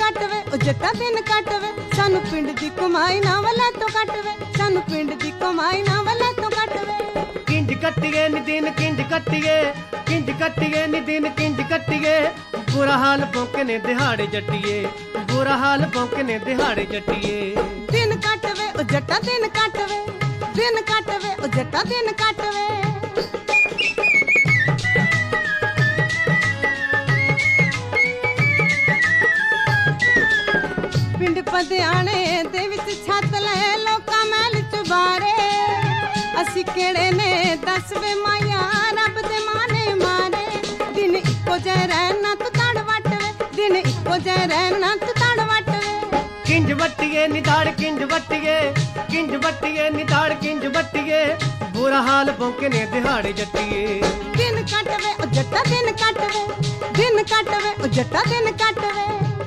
ਕੱਟ ਵੇ ਉਹ ਜੱਟਾ ਦਿਨ ਕੱਟ ਵੇ ਸਾਨੂੰ ਪਿੰਡ ਦੀ ਕਮਾਈ ਨਾ ਵਲੇ ਤੋਂ ਕੱਟ ਵੇ ਸਾਨੂੰ ਪਿੰਡ ਦੀ ਕਮਾਈ ਨਾ ਵਲੇ ਤੋਂ ਕੱਟ ਵੇ ਕਿੰਜ ਕੱਟੀਏ ਨੀ ਦਿਨ ਕਿੰਜ ਕੱਟੀਏ ਨੀ ਦਿਨ ਕਿੰਜ ਕੱਟੀਏ ਬੁਰਾ ਹਾਲ ਭੌਂਕੇ ਨੇ ਦਿਹਾੜੇ ਜੱਟੀਏ ਬੁਰਾ ਹਾਲ ਭੌਂਕੇ ਨੇ ਦਿਹਾੜੇ ਜੱਟੀਏ ਦਿਨ ਕੱਟ ਵੇ ਉਹ ਜੱਟਾ ਦਿਨ ਕੱਟ ਵੇ ਦਿਨ ਕੱਟ ਵੇ ਉਹ ਜੱਟਾ ਦਿਨ ਕੱਟ ਵੇ ਪਿੰਡ ਪਧਿਆਣੇ ਦੇ ਵਿੱਚ ਛੱਤ ਲੈ ਲੋਕਾਂ ਮਹਿਲ ਚੁਬਾਰੇ ਅਸੀਂ ਕਿਹੜੇ ਨੇ ਦੱਸ ਵੇ ਮਾਇਆ ਰੱਬ ਦੇ ਮਾਨੇ ਮਾਰੇ ਦਿਨ ਇੱਕੋ ਜਿਹੇ ਰਹਿਣਾ ਤੂੰ ਤੜ ਵੱਟ ਵੇ ਦਿਨ ਇੱਕੋ ਜਿਹੇ ਰਹਿਣਾ ਤੂੰ ਤੜ ਵੱਟ ਵੇ ਕਿੰਜ ਵੱਟੀਏ ਨਿਦਾੜ ਕਿੰਜ ਵੱਟੀਏ ਨਿਦਾੜ ਕਿੰਜ ਵੱਟੀਏ ਬੁਰਾ ਹਾਲ ਭੌਂਕੇ ਨੇ ਦਿਹਾੜੇ ਜੱਟੀਏ ਦਿਨ ਕੱਟ ਵੇ ਉਹ ਜੱਟਾ ਦਿਨ ਕੱਟ ਵੇ ਦਿਨ ਕੱਟ ਵੇ ਉਹ ਜੱਟਾ ਦਿਨ ਕੱਟ ਵੇ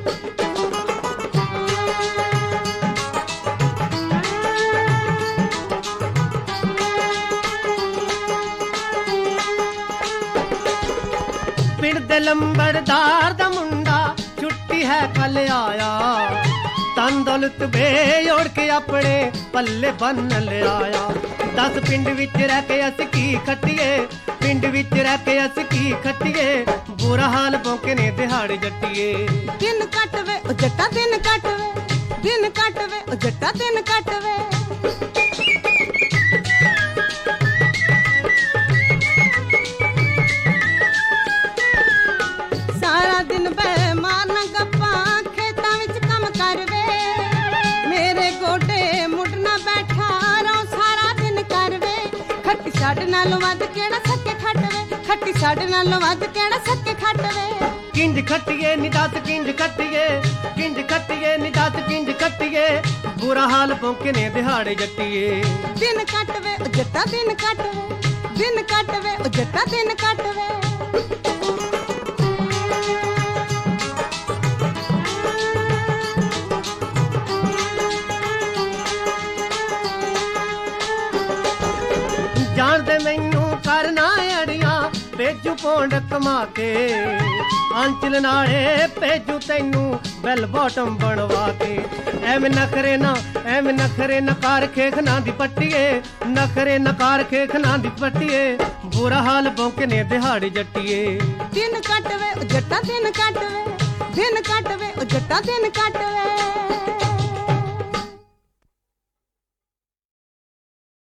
ਪਿੰਡ ਦੇ ਲੰਬੜਦਾਰ ਦਾ ਮੁੰਡਾ ਛੁੱਟੀ ਹੈ ਕੱਲ ਆਇਆ ਤਨ ਦੌਲਤ ਵੇੜ ਕੇ ਆਪਣੇ ਪੱਲੇ ਬੰਨ ਲਿਆਇਆ ਦਸ ਪਿੰਡ ਵਿੱਚ ਰਹਿ ਕੇ ਅਸੀਂ ਕੀ ਖੱਟੀਏ ਪਿੰਡ ਵਿੱਚ ਰਹਿ ਕੇ ਅਸੀਂ ਕੀ ਖੱਟੀਏ ਬੁਰਾ ਹਾਲ ਭੌਂਕੇ ਨੇ ਦਿਹਾੜੇ ਜੱਟੀਏ ਦਿਨ ਕੱਟ ਵੇ ਉਹ ਜੱਟਾ ਦਿਨ ਕੱਟ ਵੇ ਦਿਨ ਕੱਟ ਵੇ ਉਹ ਜੱਟਾ ਦਿਨ ਕੱਟ ਵੇ ਸਾਰਾ ਦਿਨ ਬੈ ਮਾਰਨਾ ਗੱਪਾਂ ਖੇਤਾਂ ਵਿੱਚ ਕੰਮ ਕਰ ਵੇ ਮੇਰੇ ਗੋਡੇ ਮੁੱਢਣਾ ਬੈਠਾ ਰੋ ਸਾਰਾ ਦਿਨ ਕਰ ਵੇ ਖੱਟੀ ਸਾਡੇ ਨਾਲੋਂ ਵੱਧ ਕਿਹੜਾ ਸੱਕੇ ਖੱਟ ਵੇ ਖੱਟੀ ਸਾਡੇ ਨਾਲੋਂ ਵੱਧ ਕਿਹੜਾ ਸੱਕੇ ਖੱਟ ਵੇ ਕਿੰਜ ਖੱਟੀਏ ਨੀ ਦੱਸ ਕਿੰਜ ਖੱਟੀਏ ਨੀ ਦੱਸ ਕਿੰਜ ਖੱਟੀਏ ਬੁਰਾ ਹਾਲ ਭੌਂਕੇ ਨੇ ਦਿਹਾੜੇ ਜੱਟੀਏ ਦਿਨ ਕੱਟ ਵੇ ਉਹ ਜੱਟਾ ਦਿਨ ਕੱਟ ਵੇ ਦਿਨ ਕੱਟ ਵੇ ਉਹ ਜੱਟਾ ਦਿਨ ਕੱਟ ਵੇ ਜਾਣਦੇ ਮੈਨੂੰ ਕਰਨਾ ਅੜੀਆਂ ਭੇਜੂ ਪੌਂਡ ਕਮਾ ਕੇ ਅੰਚਲ ਨਾਲੇ ਭੇਜੂ ਤੈਨੂੰ ਬੈਲ ਬਾਟਮ ਬਣਵਾ ਕੇ ਐਵੇਂ ਨਖਰੇ ਨਕਾਰ ਖੇਖਣਾ ਦੀ ਪੱਟੀਏ ਨਖਰੇ ਨਕਾਰ ਖੇਖਣਾ ਦੀ ਪੱਟੀਏ ਬੁਰਾ ਹਾਲ ਭੌਂਕੇ ਨੇ ਦਿਹਾੜੀ ਜੱਟੀਏ ਦਿਨ ਕੱਟ ਵੇ ਉਹ ਜੱਟਾ ਦਿਨ ਕੱਟ ਵੇ ਦਿਨ ਕੱਟ ਵੇ ਉਹ ਜੱਟਾ ਦਿਨ ਕੱਟ ਵੇ